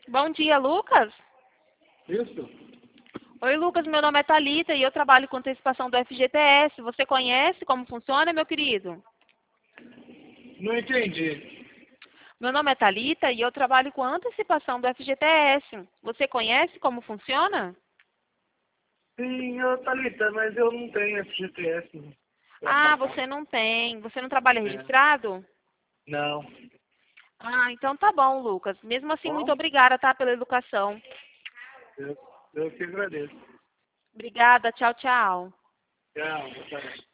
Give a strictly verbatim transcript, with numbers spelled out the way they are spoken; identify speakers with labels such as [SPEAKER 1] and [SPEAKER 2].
[SPEAKER 1] Bom dia, Lucas.
[SPEAKER 2] Isso?
[SPEAKER 1] Oi, Lucas, meu nome é Thalita e eu trabalho com antecipação do F G T S. Você conhece como funciona, meu querido?
[SPEAKER 2] Não entendi.
[SPEAKER 1] Meu nome é Thalita e eu trabalho com antecipação do F G T S. Você conhece como funciona?
[SPEAKER 2] Sim, ô Thalita, mas eu não tenho F G T S pra
[SPEAKER 1] Ah,
[SPEAKER 2] passar.
[SPEAKER 1] você não tem. Você não trabalha
[SPEAKER 2] É.
[SPEAKER 1] registrado?
[SPEAKER 2] Não.
[SPEAKER 1] Ah, então tá bom, Lucas. Mesmo assim, muito
[SPEAKER 2] Bom,
[SPEAKER 1] obrigada, tá, pela educação.
[SPEAKER 2] eu, eu que agradeço.
[SPEAKER 1] Obrigada, tchau, tchau.
[SPEAKER 2] Tchau, boa tarde.